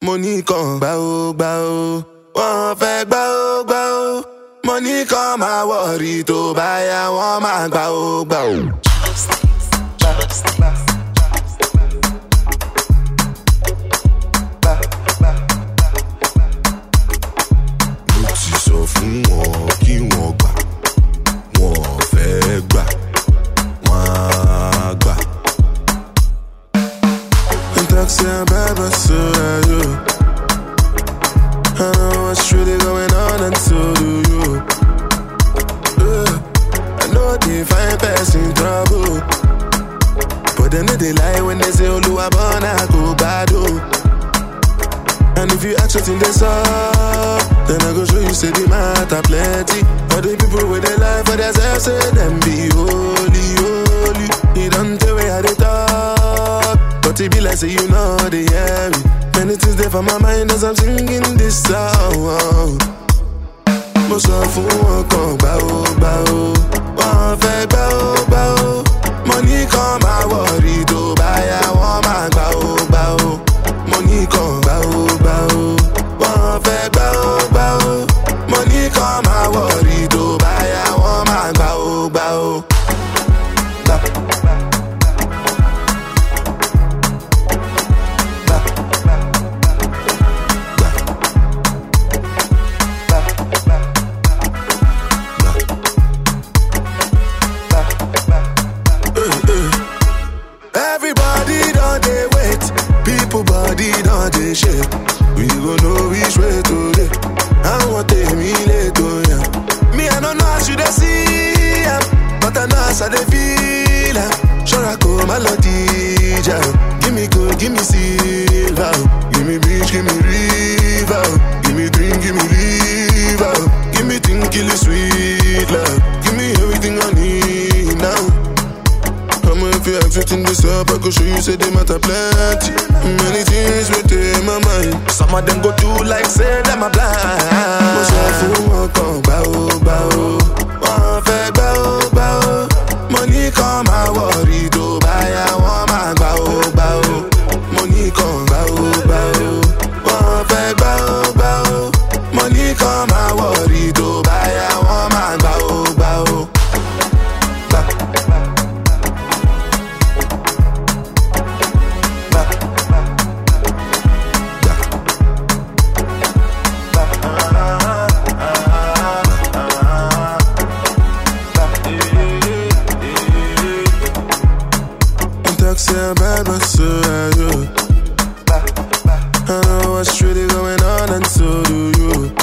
Money kan gbà ó, wọ́n fẹ́ gbà ó. Money kan máa worry tó bá yá wọ́n máa gbà ó. Mo ti sọ fún wọn kí wọ́n gbà, wọ́n fẹ́ gbà, wọ́n á gbà. Taxi and bad, but so are you. I know what's really going on, and so do you. I know they find person trouble, but then they lie when they say Oluwabona go bad. And if you ask what's in this up, then I go show you say the matter plenty. All the people with their life for themselves say them be holy. You don't tell me how they talk, but it be like say you know they hear me. Many things there for my mind as I'm singing this song. Mo sọ fún wọn kan gbà ó, wọ́n fẹ́ gbà ó. Money kan máa worry tó bá yá wọ́n máa gbà ó. Money kan gbà ó, wọ́n fẹ́ gbà ó. Money kan máa worry tó bá yá wọ́n máa gbà ó. Body don't dey shake. We gon' know which way to dey. I want take me later, yeah. Me I don't know how you dey see am, but I know how they feel am. Sure I go melody, jam. Give me gold, give me silver. Give me beach, give me river. Give me drink, give me liver. Give me thing, kill it sweet love. Give me everything I need now. If you everything this up, I go show you say they matter plenty. Many things within my mind. Some of them go do like say them a blind. Mo sọ fún wọn kan gbà ó, wọ́n fẹ́ gbà ó. Money kan máa worry tó bá yá wọ́n máa gbà ó. Money kan gbà ó, wọ́n fẹ́ gbà ó. Money kan máa worry tó bá yá wọ́n máa gbà ó. Taxi and bad, but so are you. I know what's really going on, and so do you.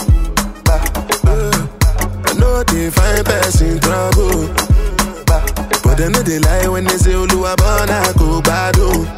I know they find person trouble, but then they lie when they say Oluwabona go bad.